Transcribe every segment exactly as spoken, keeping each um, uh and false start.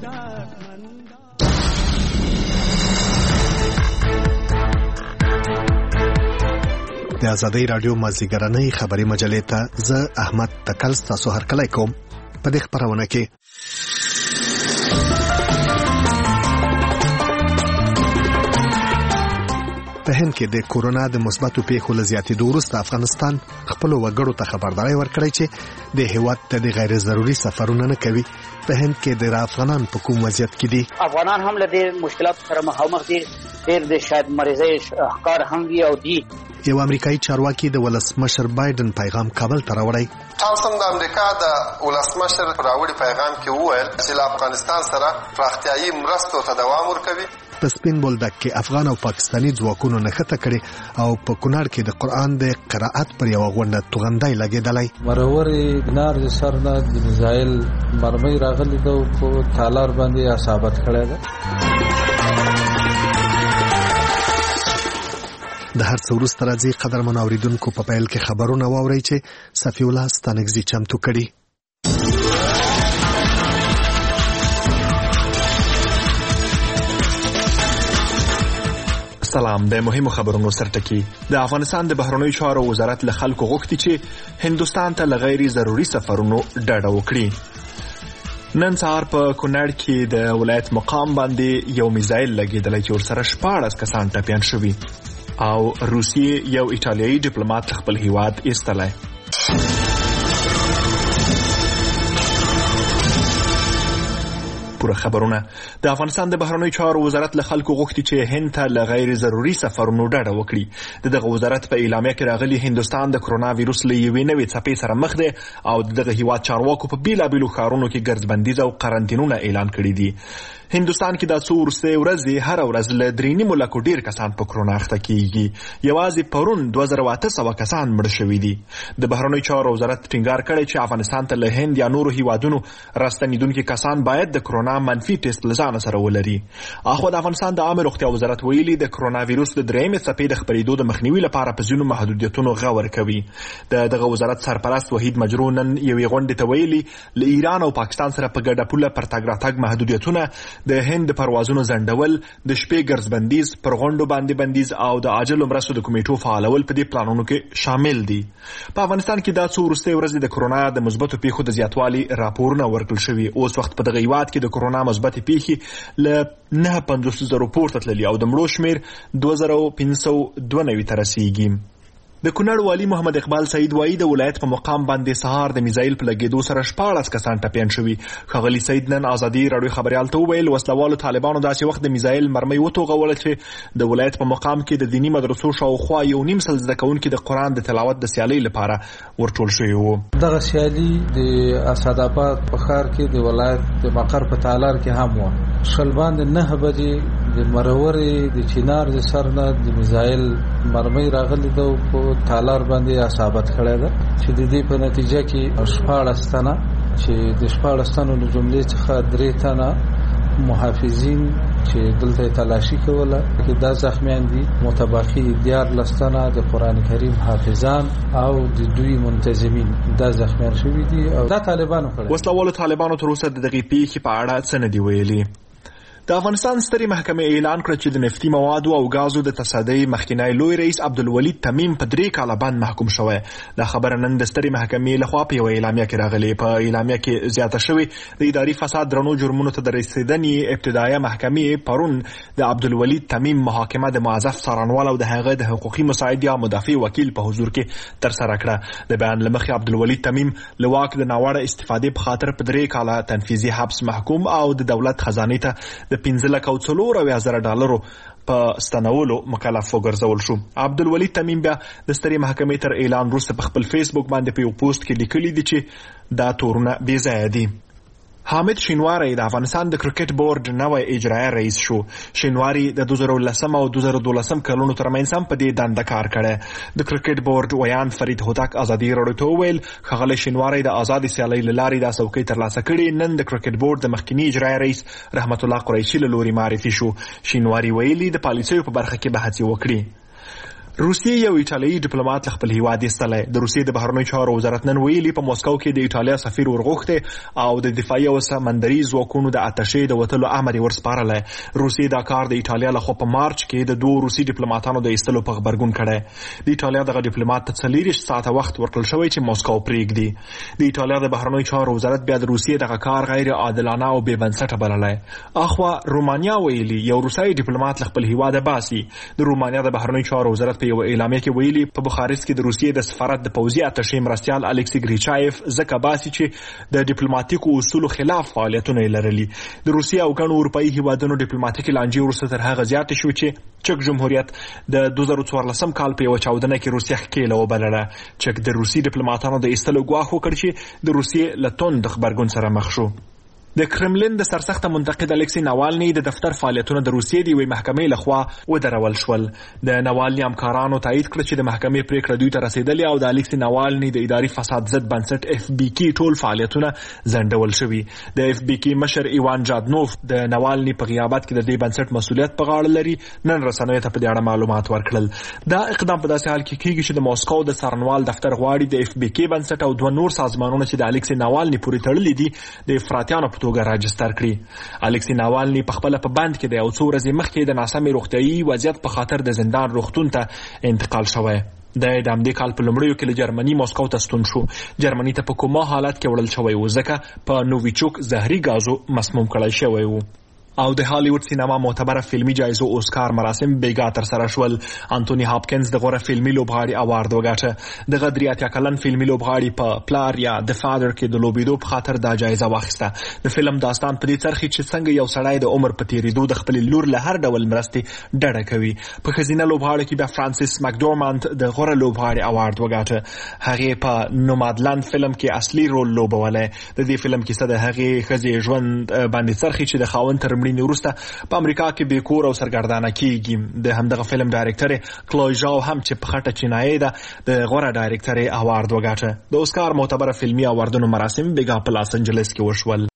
د آزادۍ رادیو مازیګرنۍ خبري مجلې ته زه احمد تکل تاسو هرکلی کوم. په دې خبرونه کې په هند کې د کورونا د مثبتو پیښو له زیاتېدو وروسته افغانستان خپلو وګړو ته خبرداری ورکړی چې د هېواد ته د غیر ضروري سفرونه نه کوي. په هند کې د افغانان په کوم وضعیت کې دي؟ افغانان هم له دې مشکلاتو سره مخامخ دي. ډېر د شاید مریضۍ ښکار هم وي او دي. یو امریکایي چارواکي د ولسمشر بایدن پیغام کابل ته راوړی. تاسو د امریکا د ولسمشر راوړي پیغام کې وویل چې له افغانستان سره پراختیایي مرستو ته دوام ورکوي. په سپین بولدک کې افغان او پاکستاني ځواکونو نښته کړې او په کونړ کې د قرآن د قرائت پر یوه غونډه توغندی لګېدلی. مرورې نار د سر نه د میزایل مرمۍ راغلې ده او په تالار باندې یې اصابت کړی ده. د هر څه وروسته راځي قدرمنو اورېدونکو په پیل کې خبرونه واورئ چې صفي الله ستانکزي چمتو کړي. سلام. د مهمو خبرونو سرټکی. د افغانستان د بهرنیو چارو وزارت له خلکو غوښتي چې هندوستان ته له غیر ضروري سفرونو ډډه وکړي. نن سهار په کونړ کې د ولایت مقام باندې یو میزایل لګېدلی چې ورسره شپاړس کسان ټپیان شوي او روسیې یو ایټالیایي ډیپلوماټ خپل هیواد ایستلی. پوره خبرونه. د افغانستان د بهرنیو چارو وزارت له خلکو غوښتي چې هند ته له غیر ضروري سفرونو ډډه وکړي. د دغه وزارت په اعلامیه کې راغلي هندوستان د کرونا ویروس له یوې نوې څپې سره مخ دی او دغه هیواد چارواکو په بیلابیلو ښارونو کې ګرځبندیز او قرنطینونه اعلان کړي دي. هندوستان کې د څو وروستۍ ورځې هر ورځ له درې نیمو لکو ډیر کسان په کرونا اخته کیږي. یوازې پرون دوه زره اته سوه کسان مړه شوي دي. د بهرنیو چارو وزارت ټینګار کړی چې افغانستان ته له هند یا نورو هیوادونو راستنیدونکي کسان باید د کرونا منفي ټیسټ له ځانه سره ولري. اخوا د افغانستان د عامه روغتیا وزارت ویلي د کرونا ویروس د درېیمې څپې د خپرېدو د مخنیوي لپاره په ځینو محدودیتونو غور کوي. د دغه وزارت سرپرست وحید مجرو نن یوې غونډې ته ویلي له ایران او پاکستان سره په ګډه پوله پر تګ راتګ محدودیتونه، د هند پروازونو ځنډول، د شپې ګرځبندیز، پر غونډو باندې بندیز او د عاجلو مرستو د کمیټو فعالول په دې پلانونو کې شامل دي. په افغانستان کې دا څو وروستۍ ورځې د کرونا د مثبتو پیښو د زیاتوالي راپورونه ورکړل شوي. اوس وخت په دغه هیواد کې د کرونا مثبتې پیښې له نه پنځوس زرو پورته تللي او د مړو شمېر دوه زره پنځه سوه دوه نوي ته رسیږي. د کونړ والي محمد اقبال سعید وایي د ولایت په مقام باندې سهار د میزایل په لګېدو سره شپاړس کسان ټپیان شوي. ښاغلي سعید نن ازادي راډیو خبریال ته وویل وسلوالو طالبانو داسې وخت د میزایل مرمۍ وتوغوله چې د ولایت په مقام کې د دیني مدرسو شاوخوا یو نیم سل زده کوونکي د قرآن د تلاوت د سیالۍ لپاره ورټول شوي وو. دغه سیالي د اسعدآباد په ښار کې د ولایت د مقر په تالار کې هم وه. شل باندې نه بجې د مرورې د چینار د سر نه د میزایل مرمۍ راغلې ده او په تالار باندې اصابت کړی ده چې د دې په نتیجه کې شپاړس تنه چې د شپاړس تنو له جملې څخه درې تنه محافظین چې دلته تلاشي کوله کې دا زخمیان دي. متبقي دیارلس تنه د قرآن کریم حافظان او د دوی منتظمین دا زخمیان شوي دي او دا طالبانو کړی. وسلوالو طالبانو تر اوسه د دغې پیښې په اړه څه نه دي ویلي. د افغانستان سترې محکمې اعلان کړ چې د نفتي موادو او غازو د تصدۍ مخکینی لوی رئیس عبدالولید تمیم په درې کاله بند محکوم شوی. دا خبره نن د سترې محکمې لخوا په یوه اعلامیه کې راغلې. په اعلامیه کې زیاته شوې د اداري فساد درنو جرمونو ته د رسېدنې ابتدایه محکمې پرون د عبدالولید تمیم محاکمه د معزف څارنوال او د هغه د حقوقي مساعد یا مدافع وکیل په حضور کې ترسره کړه. د بیان له مخې عبدالولید تمیم له واک د ناوړه استفادې په خاطر په درې کاله تنفیذي حبس محکوم او د دولت خزانې ته د پنځه لکه او څلور اویا زره ډالرو په ستنولو مکلف وګرځول شو. عبدالولید تمیم بیا د سترې محکمې تر اعلان وروسته په خپل فیسبوک باندې په یو پوسټ کې لیکلي دي چې دا تورونه بې ځایه دي. حامد شینواری د افغانستان د کرکټ بورډ نوی اجرایي رئیس شو. شینواری د دوه زره لسم او دوه زره دولسم کلونو ترمنځ هم په دې دنده کار کړی. د کرکټ بورډ ویان فرید هوتک ازادي راډیو ته وویل ښاغلی شینواری د ازادې سیالۍ له لارې دا څوکۍ ترلاسه کړې. نن د کرکټ بورډ د مخکني اجرایي رئیس رحمت الله قریشي له لوري معرفي شو. شینواری ویلي د پالیسیو په برخه کې به هڅې وکړي. روسیې یو ایټالیایي ډیپلوماټ خپل هیواد ایستلی. د روسیې د بهرنیو چارو وزارت نن ویلي په موسکو کې د ایټالیا سفیر ورغوښتی او د دفاعي او سمندري ځواکونو د اتشې د وتلو امر یې ورسپارلی. روسیې دا کار د ایټالیا لخوا په مارچ کې د دوه روسي ډیپلوماټانو د ایستلو په غبرګون کړی. د ایټالیا دغه ډیپلوماټ ته څلېرویشت ساعته وخت ورکړل شوی چې موسکو پرېږدي. د ایټالیا د بهرنیو چارو وزارت بیا د روسیې دغه کار غیر عادلانه او بې بنسټه بللی. اخوا رومانیا ویلي یو روسي ډیپلوماټ خپل هیواد باسي. د رومانیا د بهرنیو چارو وزارت په یو اعلامیه کې ویلي په بخارست کې د روسیې د سفارت د پوځي اتشې مرستیال الکسی ګریچایف ځکه باسي چې د ډیپلوماټیکو اصولو خلاف فعالیتونه یې لرلي. د روسیې او ګڼو اروپایي هیوادونو ډیپلوماټیکې لانجې وروسته تر هغه زیاتې شوې چې چک جمهوریت د دوه زره څوارلسم کال په یوه چاودنه کې روسیه ښکېله وبلله. چک د روسي ډیپلوماټانو د ایستلو ګواښ وکړ چې د روسیې له توند غبرګون سره مخ شو. د کرملین د سرسخته منتقد الکسی ناوالني د دفتر فعالیتونه د روسیې د یوې محکمې لخوا ودرول شول. د ناوالني همکارانو تایید کړ چې د محکمې پریکړه دوی ته رسیدلې او د الکسی ناوالني د اداري فساد ضد بنسټ اف بی کی ټول فعالیتونه ځنډول شوي. د اف بی کی مشر ایوان جادنوف د ناوالني په غیابت کې د دې بنسټ مسؤلیت په غاړه لري نن رسنیو ته په دې اړه معلومات ورکړل. دا اقدام په داسې حال کې کیږي چې د موسکو د څارنوال دفتر غواړي د اف بی کی بنسټ او دوه نور سازمانونه چې د الکسی ناوالني پورې تړلي دي د افراطیانو په توګه راجستر کړي. الکسی ناوالني په خپل په بند کې دی او څو ورځې مخکې د ناسمې روغتیايي وضعیت په خاطر د زندان روغتون ته انتقال شوی. د همدې کال په لومړیو کې له جرمني موسکو ته ستون شو. جرمني ته په کومه حالت کې وړل شوی و ځکه په نوویچوک زهري غازو مسموم کړی شوی و. او د هالیوډ سینما معتبره فلمي جایزو اوسکار مراسم بیګا تر سره شول. انټونی هاپکینز د غوره فلمي لوبغاړي اوارد وګاټه. د غدري اتیا کلن فلمي لوبغاړي په پلار یا د فادر کې د لوبېدو په خاطر دا جایزه واخیسته. د فلم داستان په دې ترخی چې څنګه یو سړی د عمر په تیریدو د خپل لور له هر ډول مرستې ډډه کوي. په ښځینه لوبغاړو کې بیا فرانسیس مکډورمانت د غوره لوبغاړي اوارد وګاټه. هغې په نومادلند فلم کې اصلي رول لوبولی. د دې فلم کیسه د هغې ښځې ژوند باندې څرخي چې د خاوند تر مړینې وروسته په امریکا کې بې کور او سرګردانه کیږي. د همدغه فلم ډایرکټر کلوی ژاو هم چې په خټه چینایي ده د غوره ډایرکټر اوارد وګاټه. د اوسکار معتبره فلمي اوردونو مراسم بیګا په لاس انجلس کې وشول.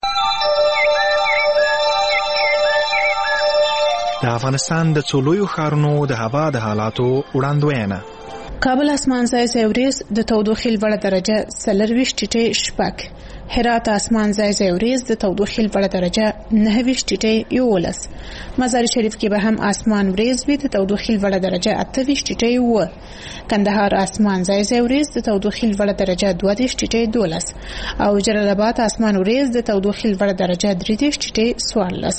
د افغانستان د څو لویو ښارونو د هوا د حالاتو وړاندوینه. کابل اسمان ځای ځای وریځ د تودوخې لوړه درجه څلرویشت ټیټې شپږ. هرات اسمان ځای ځای وریځ د تودوخې لوړه درجه نهه ویشت ټیټې یولس. مزار شریف کې به هم اسمان وریځ وي د تودوخې لوړه درجه اته ویشت ټیټې اووه. کندهار اسمان ځای ځای وریځ د تودوخې لوړه درجه دوه دېرش ټیټې دولس او جلال آباد اسمان وریځ د تودوخې لوړه درجه درې دېرش ټیټې څوارلس.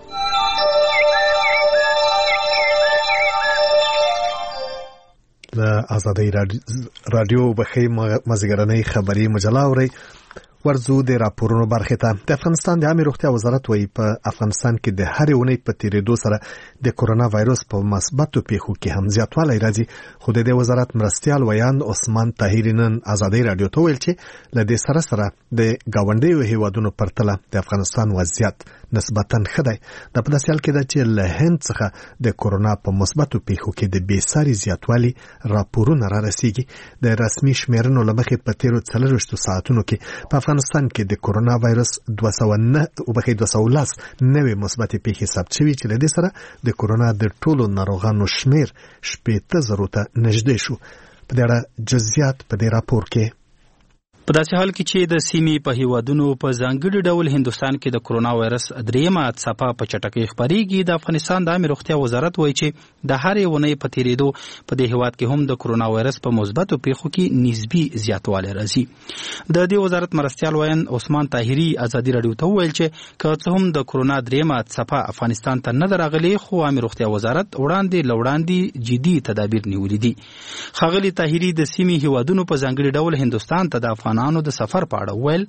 د آزادۍ رادیو بخې مازیګرنۍ خبري مجله اورئ. ورځو د راپورونو برخه ته. د افغانستان د عامه روغتیا وزارت وایي په افغانستان کې د هر اونۍ په تیریدو سره د کورونا وایرس په مثبتو پیښو کې هم زیاتوالی راځي. خو د دې وزارت مرستیال ویاند عثمان طاهري نن آزادۍ رادیو ته ویل چې له دې سره سره د ګاونډیو هیوادونو پرتله د افغانستان وضعیت نسبتاً ښه دی. دا په داسې حال کې ده چې له هند څخه د کورونا په مثبتو پیښو کې د بېساري زیاتوالي راپورونه را رسیږي. د رسمي شمیرنو له مخې په تیرو څلرویشتو ساعتونو کې په افغانستان کې د کورونا وایرس دوه سوه نه وبخښئ دوه سوه لس نوې مثبتې پیښې ثبت شوي چې له دې سره د کورونا د ټولو ناروغانو شمیر شپېته زرو ته نږدې شو. په دې اړه جزئیات په دې راپور کې. په داسې حال کې چې د سیمې په هیوادونو په ځانګړي ډول هندوستان کې د کورونا وایرس دریمه څپه په چټکۍ خپرېږي. د افغانستان د عامه روغتیا وزارت وایي چې د هرې اونۍ په تیریدو په دې هیواد کې هم د کورونا وایرس په مثبتو پیښو کې نسبي زیاتوالی راځي. د دې وزارت مرستیال ویاند عثمان طاهري ازادي رادیو ته وویل چې که څه هم د کورونا دریمه څپه افغانستان ته نه ده راغلې خو عامه روغتیا وزارت وړاندې له وړاندې جدي تدابیر نیولي دي. ښاغلي طاهري د سیمې هیوادونو په ځانګړي ډول هندوستان ته د افغانانو د سفر په اړه ویل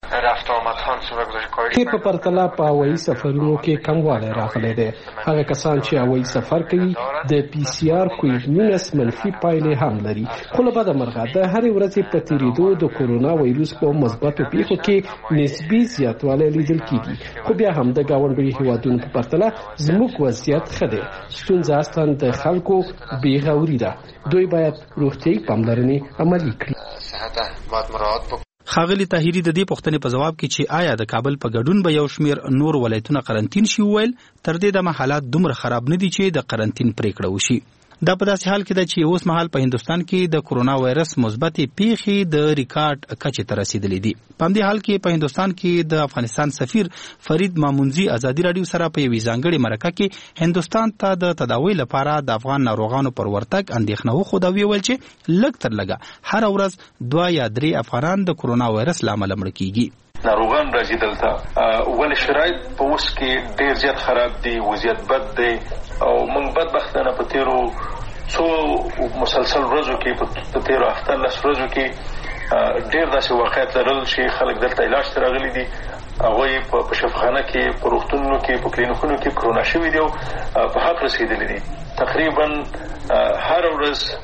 کې په پرتله په هوایي سفرونو کې کموالی راغلی دی. هغه کسان چې هوایي سفر کوي د پی سی آر کوویډ نولس منفي پایلې هم لري. خو له بده مرغه د هرې ورځې په تیریدو د کورونا وایرس په مثبتو پیښو کې نسبي زیاتوالی لیدل کیږي. خو بیا هم د ګاونډیو هیوادونو په پرتله زموږ وضعیت ښه دی. ستونزه اصلا د خلکو بې غوري ده. دوی باید روغتیایي پاملرنې عملي کړي. ښاغلي طاهري د دې پوښتنې په جواب کې چې آیا د کابل په ګډون به یو شمیر نور ولایتونه قرنطین شي وویل تر دې دمه حالات دومره خراب نه دي چې د قرنطین پریکړه وشي. دا په داسې حال کې ده چې اوس مهال په هندستان کې د کرونا وایرس مثبتې پیښې د ریکارډ کچې ته رسیدلې دي. په همدې حال کې په هندستان کې د افغانستان سفیر فرید مامونزي ازادي راډیو سره په یوې ځانګړې مرکه کې هندستان ته د تداوی لپاره د افغان ناروغانو پر ورتګ اندېښنه وښوده او ویل چې لږ تر لږه هره ورځ دوه یا درې افغانان د کرونا وایرس له امله مړه کیږي. ناروغان راځي دلته ولې شرایط په اوس کې ډېر زیات خراب دي، وضعیت بد دی او موږ بدبختانه په تیرو څو مسلسل ورځو کې په تیرو هفته لس ورځو کې ډېر داسې واقعیت لرل چې خلک دلته علاج ته راغلي دي، هغوی په شفاخانه کې، په روغتونونو کې، په کلینیکونو کې کرونا شوي دي او په حق رسېدلي دي. تقریبا هره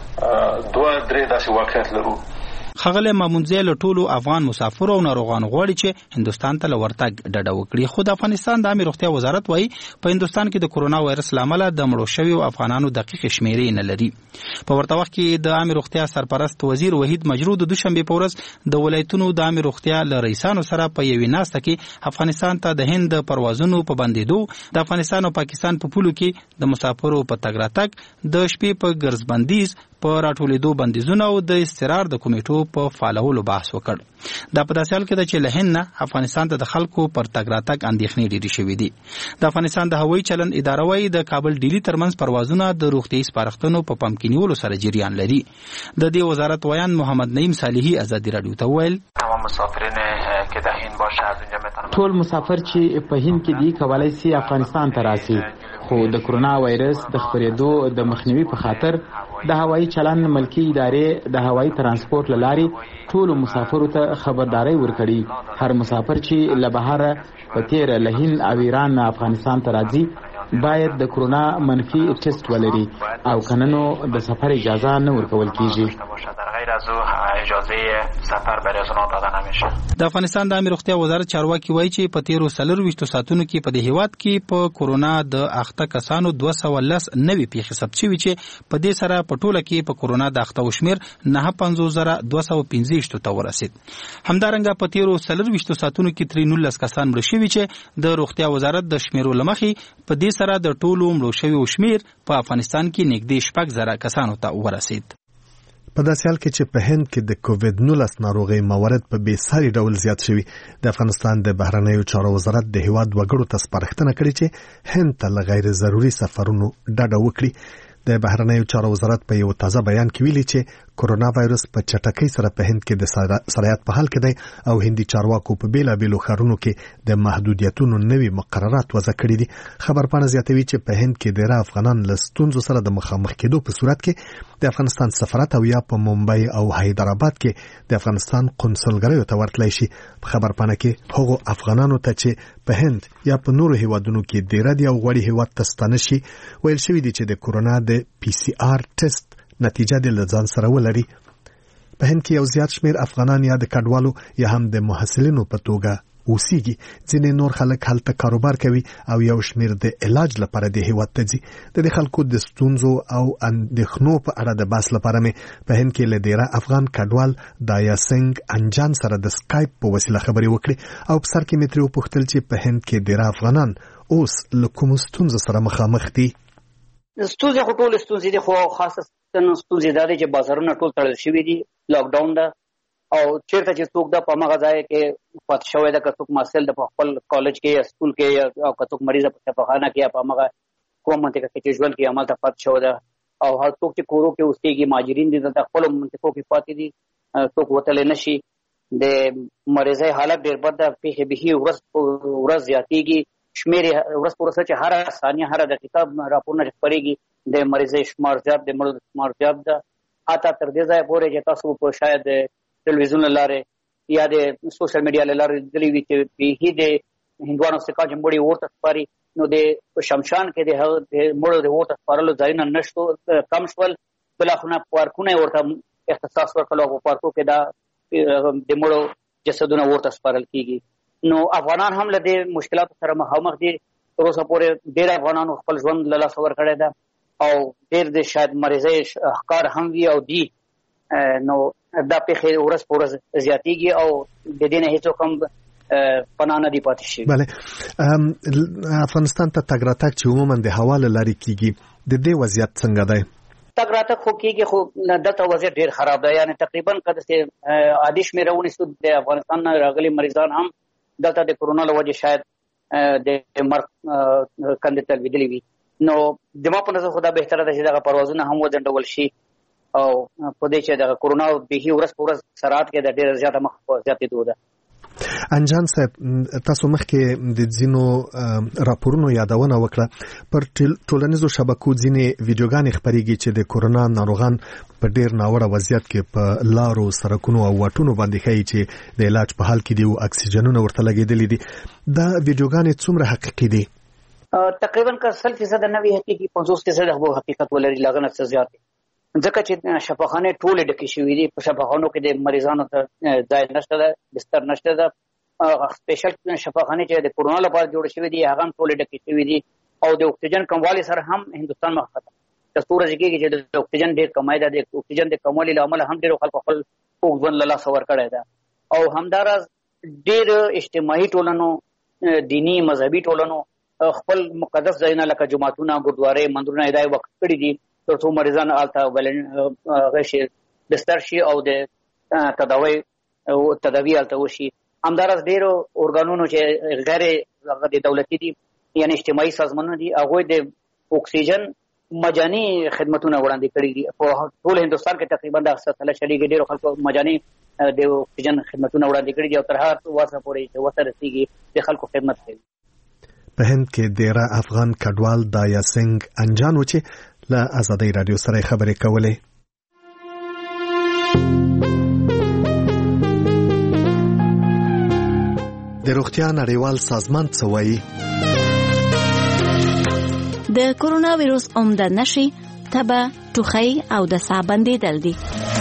ورځ دوه درې داسې واقعیت لرو. ښاغلی مامونزی له ټولو افغان مسافرو او ناروغانو غواړي چې هندوستان ته له ورتګ ډډه وکړي. خو د افغانستان د عامې روغتیا وزارت وایي په هندوستان کې د کرونا وایرس له امله د مړو شویو افغانانو دقیقې شمېرې نه لري. په ورته وخت کې د عامې روغتیا سرپرست وزیر وحید مجرو د دوشنبې په ورځ د ولایتونو د عامې روغتیا له رئیسانو سره په یوې ناسته کې افغانستان ته د هند د پروازونو په بندېدو، د افغانستان او پاکستان په پولو کې د مسافرو په تګ راتګ، د شپې په ګرځبندیز، په راټولېدو بندیزونه او د استقرار د کمیټو په فعالولو بحث وکړ. دا په داسې حال کې ده چې له هند نه افغانستان ته د خلکو پر تګ راتګ اندېښنې ډېرې شوې دي. د افغانستان د هوایي چلند اداره وایي د کابل ډیلي ترمنځ پروازونه د روغتیایي سپارښتنو په پام کې نیولو سره جریان لري. د دې وزارت ویان محمد نعیم صالحي ازادي راډیو ته وویل تمام مسافرین که در هند باشه از اونجا میتونن ټول مسافر چې په هند کې دي کولای شي افغانستان ته راشي، خو د کرونا وایرس د خپرېدو د مخنیوي په خاطر د هوایي چلند ملکی ادارې د هوایي ترانسپورت له لارې ټولو مسافرو ته خبرداري ورکړي. هر مسافر چې له بهره په تیره له هند او ایران افغانستان ته راځي باید د کرونا منفي ټیسټ ولري او کنه نو د سفر اجازه نه ورکول کیږي. در غیر از او اجازه سفر برای از اونها داده نمیشه. د افغانستان د عامې روغتیا وزارت چارواکي وایي چې په تیرو څلرویشتو ساعتونو کې په دې هیواد کې په کرونا د اخته کسانو دوه سوه لس نوي پیښې ثبت شوي چې په دې سره په ټوله کې په کرونا د اخته شمېر نهه پنځوس زره دوه سوه پنځه ویشتو ته ورسېد. همدارنګه په تیرو څلرویشتو ساعتونو کې ترې نولس کسان مړه شوي چې د روغتیا وزارت د شمېرو له مخې په دې سره د ټولو مړو شویو شمېر په افغانستان کې نږدې شپږ زره کسانو ته ورسېد. په داسې حال کې چې په هند کې د کووډ نولس ناروغۍ موارد په بې ساري ډول زیات شوي، د افغانستان د بهرنیو چارو وزارت د هیواد وګړو ته سپارښتنه کړې چې هند ته له غیر ضروري سفرونو ډډه وکړي. د بهرنیو چارو وزارت په یو تازه بیان کې ویلي چې کرونا وایرس په چټکۍ سره په هند کې د سرایت په حال کې دی او هندي چارواکو په بیلابیلو ښارونو کې د محدودیتونو نوي مقررات وضع کړي دي. خبرپاڼه زیاتوي چې په هند کې ډېر افغانان له ستونزو سره د مخامخ کېدو په صورت کې د افغانستان سفارت او یا په ممبئی او حیدرآباد کې د افغانستان قونسلګریو ته ورتلی شي. په خبرپاڼه کې هغو افغانانو ته چې په هند یا په نورو هیوادونو کې ډېر دي او غواړي هیواد ته ستانه شي ویل شوي دي چې د کرونا د پی سی آر ټیسټ نتیجه د لزان سره ولري. په هند کې یو زیات شمیر افغانان یا د کډوالو یا هم د محصلینو په توګه اوسېږي. ځینې نور خلک هلته کاروبار کوي او یو شمیر د علاج لپاره د هیواد ته ځي. د دې خلکو د ستونزو او اندېښنو په اړه د بحث لپاره مې په هند کې له ډېره افغان کډوال دایا سنگ انجان سره د سکایپ په وسیله خبرې وکړې او په سر کې مې ترې وپوښتل چې په هند کې ډېره افغانان اوس له کومو ستونزو سره مخامخ دي. ستونزې خو ټولې ستونزې دي، خو خاصه ستونزې دا دي چې بازارونه ټول تړل شوي دي، لاک ډاون ده او چیرته چې څوک ده په هغه ځای کې پاتې شوی ده، که څوک محصل ده په خپل کالج کې یا سکول کې او که څوک مریض ده په شفاخانه کې یا په هغه کومه منطقه کې چې ژوند کې همالته پاتې شوی ده او هر څوک چې کورو کې اوسېږي مهاجرین دي دلته خپلو منطقو کې پاتې دي، څوک وتلی نه شي. د مریضۍ حالت ډېر بد ده، پیښې بیخي ورځ په ورځ زیاتېږي، شمېر یې ورځ په ورځ چې هره ثانیه هره دقیقه راپورونه خپرېږي د مریضۍ شمار زیات د مړو شمار زیات ده. حتی تر دې ځایه پورې چې تاسو په شاید ټلویزیون له لارې یا د سوشل میډیا له لارې لیدلي وي چې بیخي د هندوانو څخه چې مړي ورته سپاري، نو د شمشان کې د مړو د ورته سپارلو ځایونه نشته، کم شول. بلاخره پارکونه ورته اختصاص ورکړل او په پارکو کې دا د مړو جسدونه ورته سپارل کېږي. نو افغانان هم له دې مشکلاتو سره مخامخ دي. تر اوسه پورې ډېر افغانانو خپل ژوند له لاسه ورکړی ده او ډېر د شاید مریضۍ ښکار هم وي او دي. نو دا پیښې ورځ په ورځ زیاتېږي او د دې نه هېڅوک هم پناه نه دي پاتې شوي. بله، افغانستان ته تګ راتګ چې عموما د هوا له لارې کېږي، د دې وضعیت څنګه دی؟ تګ راتګ خو کېږي، خو دلته وضعیت ډېر خراب ده. یعنې تقریبا که داسې عادي شمېره ونیسو د افغانستان نه راغلي مریضان هم دلته د کورونا له وجې شاید د مرګ کندې ته لوېدلي وي. نو زما په نظر خو دا بهتره ده چې دغه پروازونه هم وځنډول شي او په دې چې دغه کورونا بیخي ورځ په ورځ سرعت کې د ډېره زیاته مخ په زیاتېدو ده. انجان صاحب، تاسو مخکې د ځینو راپورونو یادونه وکړه، پر ټولنیزو شبکو ځینې ویډیوګانې خپرېږي چې د کورونا ناروغان په ډېر ناوړه وضعیت کې په لارو، سړکونو او واټونو باندې ښیي چې د علاج په حال کې دي او اکسیجنونه ورته لګېدلي دي. دا ویډیوګانې څومره حقیقي دي؟ تقریبا که سل فیصد نه وي حقیقي، پنځوس فیصد هغه حقیقت ولري، لا نه څه زیات دي. ځکه چې شفاخانې ټولې ډکې شوې دي. په شفاخانو کې د مریضانو ته ځای نشته ده، بستر نشته ده. سپیشل شفاخانې چې د کورونا لپاره جوړې شوې دي هغه هم ټولې ډکې شوې دي او د اکسیجن کموالي سره هم هندوستان مخ ته د ستورو ځکه چې د اکسیجن ډېر کمای ده. د اکسیجن د کموالي له امله هم ډېر خلکو خپل اوږدون له لاسه ورکړی ده. او همداراز ډېر اجتماعي ټولنو، دینی مذهبي ټولنو خپل مقدس ځایونه لکه جوماتونه، ګردوارې، مندرونه یې دا وقف کړي دي تر څو مریضان هلته غشي بستر شي او د تداوی تداوی هلته وشي. همداراز ډېرو ارګانونو چې غیر د دولتي دي یعنې اجتماعي سازمانونه دي هغوی د اکسیجن مجاني خدمتونه وړاندې کړي دي. په ټول هندوستان کې تقریبا دا سلسله چلېږي، ډېرو خلکو مجاني د اکسیجن خدمتونه وړاندې کړي دي او تر هغه وخته پورې چې وسه رسېږي د خلکو خدمت کوي. په هند کې ډېره افغان کډوال دایا سنگ انجان و چې له آزادۍ راډیو سره خبرې کولې. د روغتیا نړیوال سازمان څه وایي؟ د کورونا وایروس عمده نښې تبه، ټوخی او د ساه بندېدل دي.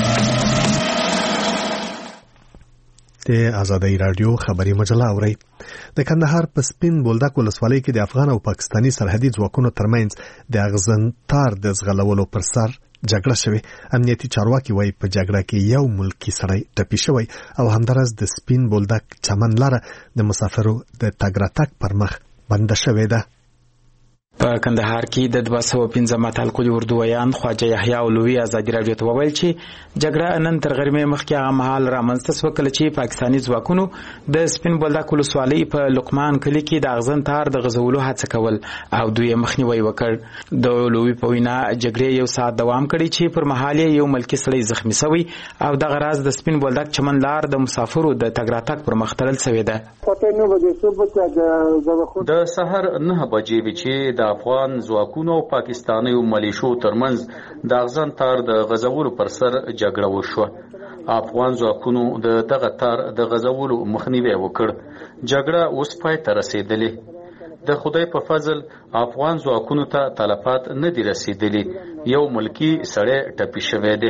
د آزادۍ راډیو خبري مجله اورئ. د کندهار په سپین بولدک ولسوالۍ کې د افغان او پاکستاني سرحدي ځواکونو ترمنځ د اغزنتار د ځغلولو پر سر جګړه شوې. امنیتي چارواکي وایي په جګړه کې یو ملکی سړی ټپي شوی او همداراز د سپین بولدک چمن لاره د مسافرو د تګ راتګ پر مخ بنده شوې ده. په کندهار کې د دوه سوه پنځه متعلق اردویان خواجه یحیی اولوی ازادي راډیو ته وویل چې جګړه نن تر غرمې مخکې هغه مهال رامنځته شوه کله چې پاکستاني ځواکونو د سپین بولدک ولسوالۍ په لقمان کلي کې د اغزن تار د غځولو هڅه کول او دوی مخنیوی وکړ. د اولوی په وینا جګړې یو ساعت دوام کړی چې پر مهال یو ملکی سړی زخمی شوی او دغه راز د سپین بولدک چمن لار د مسافرو د تګ راتګ پر مخ تړل شوې ده. د سحر نه بجې چې د افغان ځواکونو او پاکستانیو ملیشو ترمنځ د اغزن تار د غځولو پر سر جګړه وشوه. افغان ځواکونو د دغه تار د غځولو مخنیوی وکړ. جګړه اوس پای ته رسېدلې. د خدای په فضل افغان ځواکونو ته تلفات نه دي رسېدلي. یو ملکی سړی ټپي شوی دی.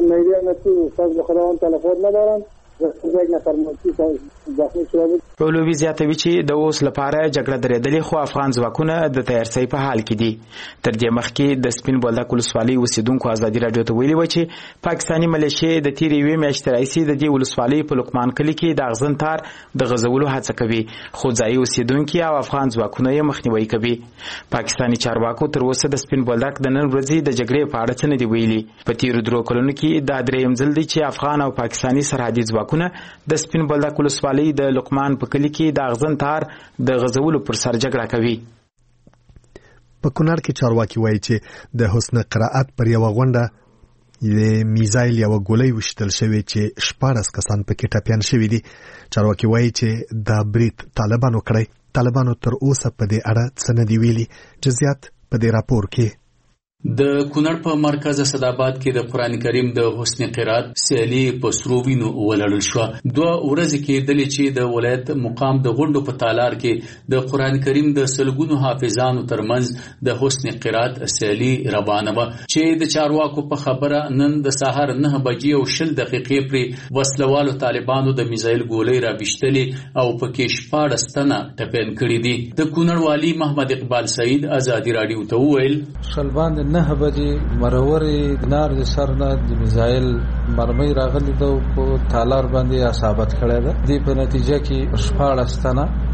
اولوی زیاتوي چې د اوس لپاره جګړه درېدلې خو افغان ځواکونه د تیارسۍ په حال کې دي. تر دې مخکې د سپین بولدک ولسوالۍ اوسیدونکو ازادي راډیو ته ویلي و چې پاکستاني ملیشې د تېرې یوې میاشتې راهیسې د دې ولسوالۍ په لقمان کلي کې د اغزن تار د غځولو هڅه کوي خو ځایي اوسیدونکي او افغان ځواکونه یې مخنیوی کوي. پاکستاني چارواکو تر اوسه د سپین بولدک د نن ورځې د جګړې په اړه څه نه دي ویلي. په تېرو درو کلونو کې دا درېیم ځل دی چې افغان او پاکستاني سرحدي ځواکونه د سپین بولدک ولسوالۍ د لقمان په کلي کې د اغزن تار د غځولو پر سر جګړه کوي. په کونړ کې چارواکي وایي چې د حسن قرائت پر یوه غونډه د میزایل یوه ګولۍ وشتل شوې چې شپاړس کسان پکې ټپیان شوي دي. چارواکي وایي چې دا برید طالبانو کړی. طالبانو تر اوسه په دې اړه څه نه دي ویلي. جزئیات په دې راپور کې. د کونړ په مرکز اسداباد کې د قران کریم د حسن قرات سیالي په سرو وینو ولړل شو. دوه ورځې کې د لچې د ولایت مقام د غونډو په تالار کې د قران کریم د سلګونو حافظانو ترمنځ د حسن قرات سیالي روانه و چې د چارواکو په خبره نن د سحر نه بجې او شل دقیقې پر وسلوالو طالبانو د میزایل ګولۍ را بشتلې او پکې شپاړس تنه ټپیان کړي دي. د کونړ والی محمد اقبال سعید ازادي راډیو ته وویل شلبان نه بجې مروري نار د سر نه د میزایل مرمۍ راغلي ده په تالار باندې اصابت کړی ده. دې په نتیجه کې شپاړس تنه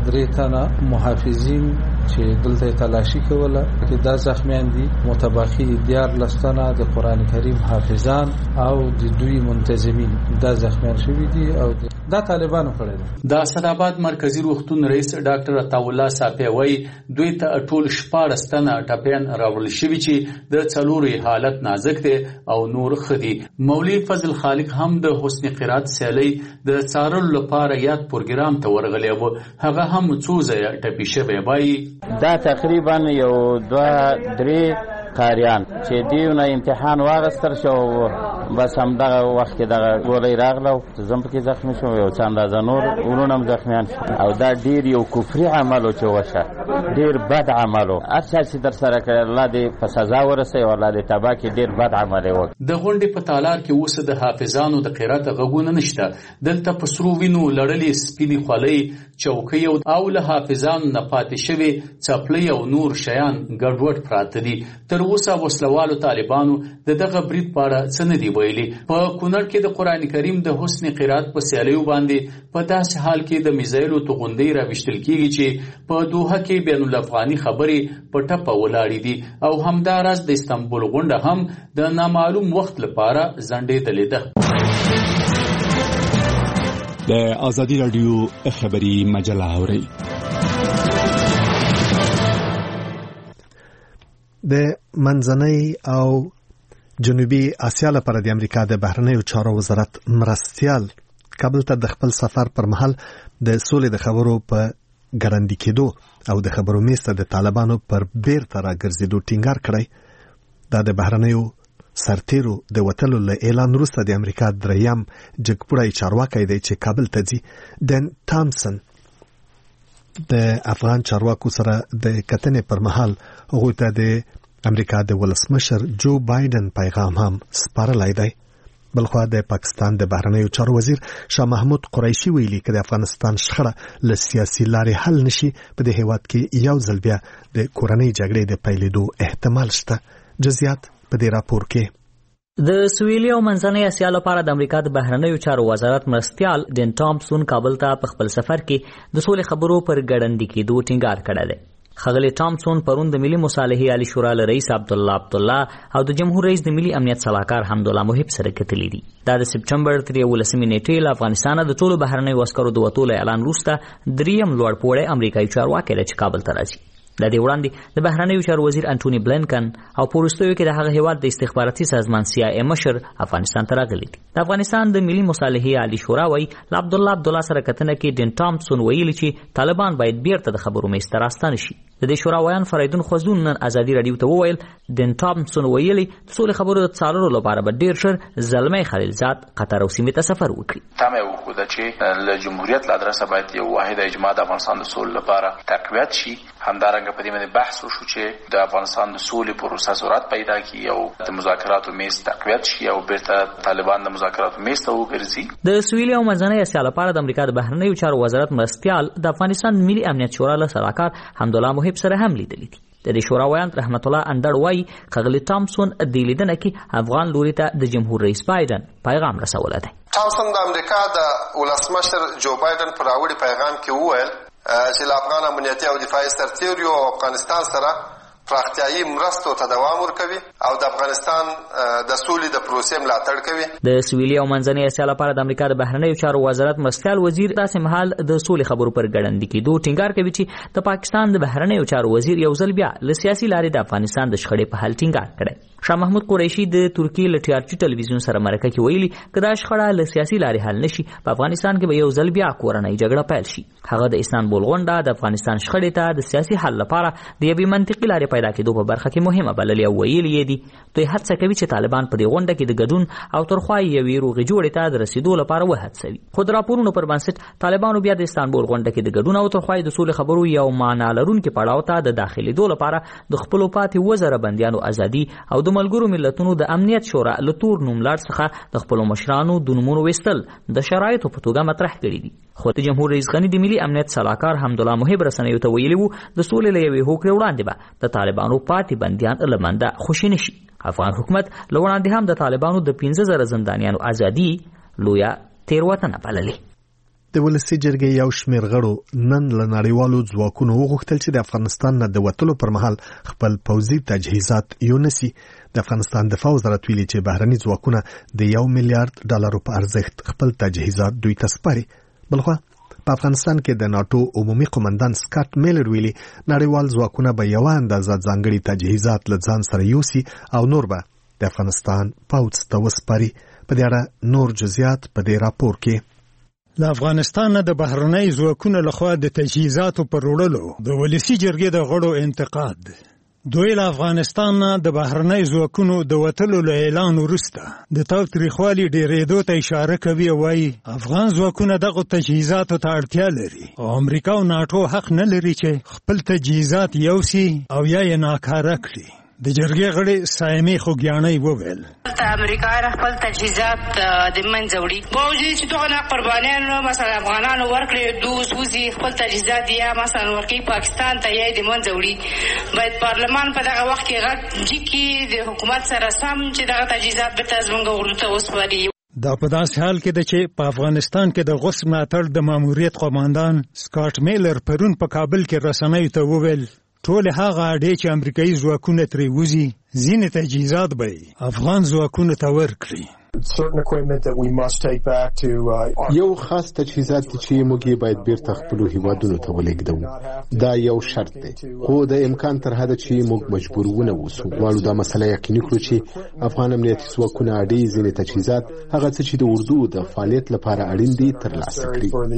درې تنه محافظین چې دلته تلاشي کوله چې دا زخمیان دي متباخي دیار لستانه د قران کریم حافظان او د دوی منتظمین دا زخمیان شوي دي او دا طالبانو کړی دي. د اسداباد مرکزی روغتون رئیس ډاکټر عطاالله صافی وایي دوی ته ټول شپاړس تنه ټپیان راوړل شوي چې د څلورو حالت نازک دی او نور خدي. مولوی فضل خالق هم د حسن قرات سیالي د څارلو لپاره یاد پروګرام ته ورغلی و. هغه هم څو ځای ټپي شوی وایي دا تقریبا یو دوه درې قاریان چې دیونه امتحان واغستر شو بس هم دغه وخت کې دغه ګولۍ راغله زم پکې زخمی شو یو څه اندازه نور ورونه هم زخمیان شو او دا ډیر یو کفري عمل چې وشه ډیر بد عملو هر چا چې در سره کړی الله دې په سزا ورسوي او الله دې تباه کړي ډیر بد عمل یې وکړ. د غونډې په تالار کې اوس د حافظانو د قرات غږونه نشته. دلته په سرو وینو لړلې سپینې خولۍ چوکۍ او له حافظانو نه پاتې شوي څپلۍ او نور شیان ګډوډ پراته دي. تر اوسه وسلوالو طالبانو د دغه برید په اړه څه نه دي ویلي. په کونړ کې د قران کریم د حسن قرات په سیالیو باندې په داسې حال کې د میزایلو توغندۍ راویشتل کیږي چې په دوحه کې بین الافغاني خبرې په ټپه ولاړې دي او همداراز د استانبول غونډه هم د نامعلوم وخت لپاره ځنډېدلې ده. د ازادي رادیو خبری مجله اوري د منځنۍ او جنوبي اسیا لپاره د امریکا د بهرنیو چارو وزارت مرستیال کابل ته د خپل سفر پر مهال د سولې د خبرو په ګړندي کېدو او د خبرو میز ته د طالبانو پر بیرته راګرځېدو ټینګار کړی. دا د بهرنیو سرتیرو د وتلو له اعلان وروسته د امریکا دریم جګپوړی چارواکی دی چې کابل ته ځي. ډن تامسن د افغان چارواکو سره د کتنې پر مهال هغوی ته د امریکا د ولسمشر جو بایدن پیغام هم سپارلی دی. بلخوا د پاکستان د بهرنیو چارو وزیر شاه محمود قریشي ویلي که د افغانستان شخړه له سیاسي لارې حل نشي په دې هیواد کې یو ځل بیا د کورنۍ جګړې د پیلېدو احتمال شته. جزئیات په دې راپور کې. د سویلي او منځنۍ اسیا لپاره د امریکا د بهرنیو چارو وزارت مرستیال ډن تامسون کابل ته په خپل سفر کې د سولې خبرو پر ګړندي کېدو ټینګار کړی دی. ښاغلی ټامسون پرون د ملي مصالحې عالی شورا له رئیس عبدالله عبدالله او د جمهور رئیس د ملي امنیت صلاحکار حمدالله محب سره کتلي دي. دا د سپټمبر تر یولسمې نیټې له افغانستانه د ټولو بهرنیو عسکرو د وتو له اعلان وروسته دریم لوړ پوړی امریکایي چارواکی دی چې کابل ته راځي. د دې وړاندې د بهرنیو چارو وزیر انټونی بلینکن او په وروستیو کې د هغه هیواد د استخباراتي سازمان سی آی ای مشر افغانستان ته راغلي دي. د افغانستان د ملي مصالحې عالی شورا وایي له عبدالله عبدالله سره کتنه کې ډن تامسون ویلي چې طالبان باید بیرته د خبرو میز ته راستانه شي. د دې شورا ویان فریدون خوځون نن ازادي رادیو ته وویل ډن تامسون ویلي د سولې خبرو د څارلو لپاره به ډیر ژر زلمی خلیلزاد قطر او سیمې ته سفر وکړي. تمه وکړه چې له جمهوریت له ادرسه باید یو واحد اجماع د افغانستان د سولې لپاره تقویت شي. همدارنګه په دې باندې بحث وشو چې د افغانستان د سولې پروسه سرعت پیدا کړي او د مذاکراتو میز تقویت شي او بیرته طالبان د مذاکراتو میز ته وګرځي. د سویلي او منځنۍ اسیا لپاره د امریکا د بهرنیو چارو وزارت مرستیال د افغانستان ملي امنیت شورا له سلاکار حمدالله محب سره هم لیدلي دي. د دې شورا ویان رحمت الله اندړ وایي ښاغلی ټامسون د لیدنه کې افغان لوري ته د جمهور رئیس بایدن پیغام رسولی دی. ټامسون د امریکا د ولسمشر جو بایدن پر راوړي پیغام کې وویل چې له افغان امنیتي او دفاعي سرتیریو او افغانستان سره پراختیایي مرستو ته دوام ورکوي او د افغانستان د سولې د پروسې ملاتړ کوي. د سویلي او منځنۍ اسیا لپاره د امریکا د بهرنیو چارو وزارت مرستیال وزیر داسې مهال د سولې خبرو پر ګړندي کېدو ټینګار کوي چې د پاکستان د بهرنیو چارو وزیر یو ځل بیا له سیاسي لارې د افغانستان د شخړې په حل ټینګار کړی. شاه محمود قریشي د ترکیې له ټي آر ټي ټلویزیون سره مرکه کې ویلي که دا شخړه له سیاسي لارې حل نشي په افغانستان کې به یو ځل بیا کورنۍ جګړه پیل شي. هغه د استانبول غونډه د افغانستان شخړې ته د سیاسي حل لپاره د یوې منطقي لارې پیدا کېدو په برخه کې مهمه بللې او ویلي یې دي دوی هڅه کوي چې طالبان په دې غونډه کې د ګډون او ترخوا یوې روغې جوړې ته د رسیدو لپاره وهڅوي. خو د راپورونو پر بنسټ طالبانو بیا د استانبول غونډه کې د ګډون او ترخوا د سولې خبرو یو معنا لرونکي پړاو ته د داخلېدو لپاره د خپلو پاتې وزره بندیانو ازادي او د ملګرو ملتونو د امنیت شورا له تور نوملړ څخه د خپلو مشرانو د نومونو ویستل د شرایطو په توګه مطرح کړي دي. خو د جمهور رئیس غني د ملي امنیت صلاحکار حمدالله محب رسنیو ته ویلي وو د سولې له یوې هوکړې وړاندې به د طالبانو پاتې بندیان له منده خوشي نشي. افغان حکومت له وړاندې هم د طالبانو د پنځه زره زندانیانو ازادي لویه تېروتنه بللې. د ولسي جرګې یو شمېر غړو نن له نړیوالو ځواکونو وغوښتل چې د افغانستان نه د وتلو پر مهال خپل پوځي تجهیزات یونسي. د افغانستان دفاع وزارت ویلي چې بهرني ځواکونه د یو میلیارډ ډالرو په ارزښت خپل تجهیزات دوی ته سپاري. بلخوا په افغانستان کې د ناتو عمومي قومندان سکاټ میلر ویلي نړیوال ځواکونه به یوه اندازه ځانګړي تجهیزات له ځان سره یوسي او نور به د افغانستان پوځ ته وسپاري. په دې اړه نور جزئیات په دې راپور کې. له افغانستان نه د بهرنۍ ځواکونو لخوا د تجهیزاتو پر وړلو د ولسي جرګې د غړو انتقاد. دوی له افغانستان نه د بهرنۍ ځواکونو د وتلو له اعلان وروسته د تاوتریخوالي ډېرېدو ته اشاره کوي او وایي افغان ځواکونه دغو تجهیزاتو ته اړتیا لري او امریکا او ناټو حق نه لري چې خپل تجهیزات یوسي او یا یې ناکاره کړي. د جرګې غړي سایمې خوږیاڼۍ وویل امریکا خپل تجهیزات د منځه وړي باوجود چې دغه قربانیانو مثلا افغانانو ورکړي دوه سوزي خپل تجهیزات یا مثلا ورکړي پاکستان ته یې د منځه وړي. باید پارلمان په دغه وخت کې غږ جګي د حکومت سره سم چې دغه تجهیزات به تاسو غوړو ته وسپاري. دا په داسې حال کې ده چې په افغانستان کې د غوث ملاتړ د ماموریت قومندان سکاټ میلر پرون په کابل کې رسنیو ته وویل ټول هغه اډې چې امریکایي ځواکونه ترې وځي ځینې تجهیزات به افغان ځواکونو ته ورکړي. یو خاص تجهیزات چې موږ یې باید بیرته خپلو هیوادونو ته ولېږدو. دا یو شرط دی خو د امکان تر حده چې موږ مجبور ونه اوسو. غواړو دا مسله یقیني کړو چې افغان امنیتي ځواکونه اډې ځینې تجهیزات هغه څه چې د اردو د فعالیت لپاره اړین دي ترلاسه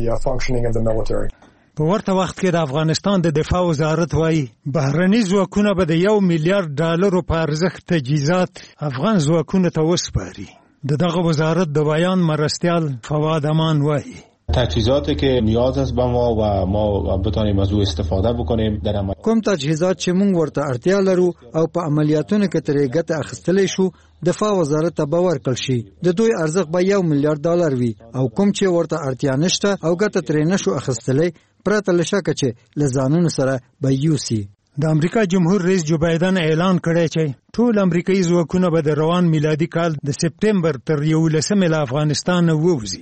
کړي. په ورته وخت کې د افغانستان د دفاع وزارت وایي بهرني ځواکونه به د یو میلیارډ ډالرو په ارزښت تجهیزات افغان ځواکونو ته وسپاري. د دغه وزارت د بیان مرستیال فواد امان وایي تجهیزاتی که نیاز است به ما و ما بتانیم از او استفاده بکنیم در عمل. کوم تجهیزات چې موږ ورته اړتیا لرو او په عملیاتونو کې ترې ګټه اخیستلی شو دفاع وزارت ته به ورکړل شي. د دوی ارزښت به یو میلیارډ ډالر وي او کوم چې ورته اړتیا نشته او ګټه ترې نشو اخیستلی پرته له شکه چې له ځانونو سره به یوسي. د امریکا جمهور رئیس جو بایدن اعلان کړی چې ټول امریکایي ځواکونه به د روان میلادي کال د سپټمبر تر یولسمې له افغانستان نه ووځي.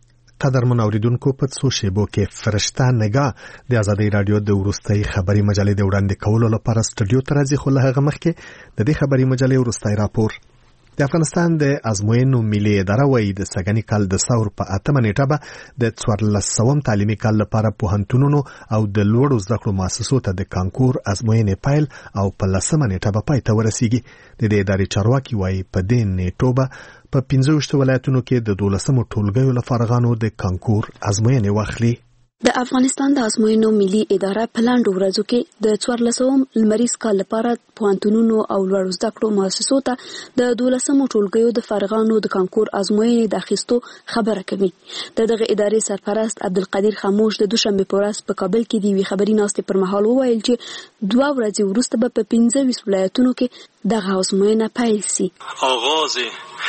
قدرمن اوریدونکو په څو شیبو کې فرشته نگاه د آزادۍ رادیو د وروستۍ خبري مجلې د وړاندې کولو لپاره سټوډیو ته راځي. خو له هغه مخکې د دې خبري مجلې وروستۍ راپور. د افغانستان د ازموینو ملي اداره وایي د سږني کال د ثور په اتمه نیټه به د څوارلس سوم تعلیمي کال لپاره پوهنتونونو او د لوړو زده کړو مؤسسو ته د کانکور ازموینې پیل او په لسمه نیټه به پای ته ورسیږي. د دې ادارې چارواکي وایي په دې نیټو به په پنځه ویشت ولایتونو کې د دولسمو ټولګیو له فارغانو د کانکور ازموینې واخلي. د افغانستان د ازموینو ملي اداره په لاندو ورځو کې د څوارلسم لمریز کال لپاره پوهنتونونو او لوړو زده کړو مؤسسو ته د دولسمو ټولګیو د فارغانو د کانکور ازموینې د اخیستو خبره کوي. د دغه ادارې سرپرست عبدالقدیر خاموش د دوشنبه په ورځ په کابل کې د یوې خبري ناستې پر مهال وویل چې دوه ورځې وروسته به په پنځه ویشت ولایتونو کې دغه ازموینه پیل سي. آغاز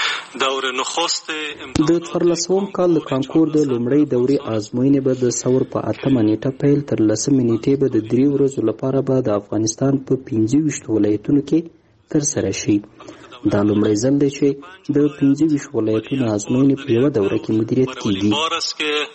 دور نخست د څوارلسم کال د کانکور د لومړۍ دورې ازموینې به د ثور په اتمه نیټه پیل تر لسمې نیټې به د درې ورځو لپاره به د افغانستان په پنځه ویشت ولایتونو کې ترسره شي. دا لومړی ځل دی چې د پنځه ویشت ولایتونو ازموینې په یوه دوره کې مدیریت کیږي.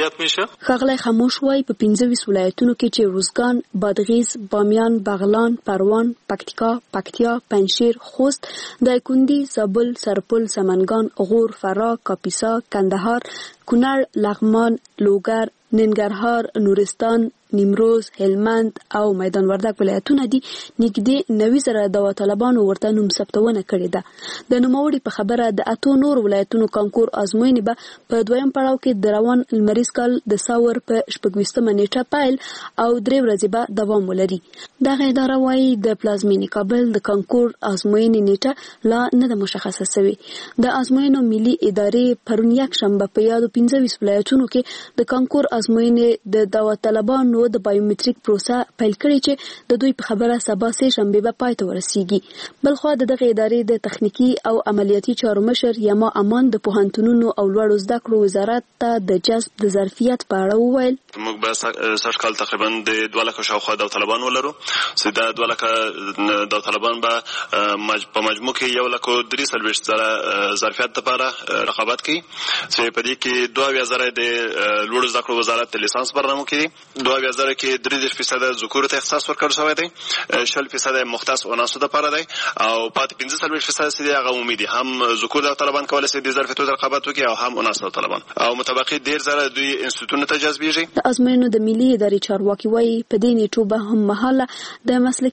ښاغلی خاموش وایي په پنځه ویشت ولایتونو کې چې روزګان، بادغیس، بامیان، بغلان، پروان، پکتیکا، پکتیا، پنجشیر، خوست، دایکنډي، زابل، سرپل، سمنګان، غور، فراه، کاپیسا، کندهار، کونړ، لغمان، لوګر، ننګرهار، نورستان، نیمروز، هلمند او میدان وردګ ولایتونه دي. نږدې نوي زره داوطلبانو ورته نوم ثبتونه کړې ده. د نوموړي په خبره د اتو نور ولایتونو کانکور ازموینې به په دویم پړاو کې د روان لمریز کال د ثور په شپږ ویشتمه نیټه پیل او درې ورځې به دوام ولري. دغه اداره وایي د پلازمینې کابل د کانکور ازموینې نیټه لا نه ده مشخصه شوې. د ازموینو ملي ادارې پرون یکشنبه په یادو پنځه ویشت ولایتونو کې د کانکور ازموینې د داوطلبانو طالبانو د بایومټریک پروسه پیل کړې چې د دوی په خبره سبا سه شنبه به پای ته ورسیږي. بل خو د دغه ادارې د تخنیکی او عملیاتي چارو مشر یما امان د پوهنتونونو او لوړو زده کړو وزارت ته د جذب د ظرفیت په اړه وویل. موږ به سږ کال تقریبا د دوه لکه شاوخوا د طالبان ولرو چې دا دوه لکه د طالبان به په مجموع کې یو لکه درې څلوېښت زره ظرفیت لپاره رقابت کوي چې په دې کې دوه اویا زره د لوړو زده کړو وزارت د لیسانس برنامو کې دوه اویا زره کې درې دېرش فیصده ذکورو ته اختصاص ورکړل شوی دی، شل فیصده مختص عناصرو لپاره دی او پاتې پنځه څلوېښت فیصده چې دی هغه عمومي دي، هم ذکور د طالبان کولی شي د ظرفیتونو رقابت وکړي او هم عناصر طالبان او متبقي ډېر زره دوی انسټیټیوټونو ته جذبېږي. د ازموینو د ملي ادارې چارواکي وایي په دې نیټو به هم مهاله د مسلکي